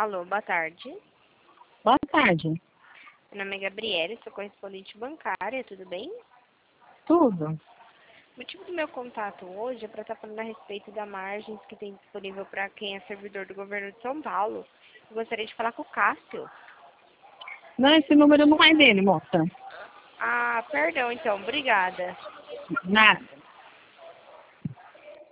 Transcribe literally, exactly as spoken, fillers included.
Alô, boa tarde. Boa tarde. Meu nome é Gabriela, sou correspondente bancária, tudo bem? Tudo. O motivo do meu contato hoje é para estar falando a respeito da margens que tem disponível para quem é servidor do governo de São Paulo. Eu gostaria de falar com o Cássio. Não, esse número não é dele, moça. Ah, perdão então, obrigada. Nada.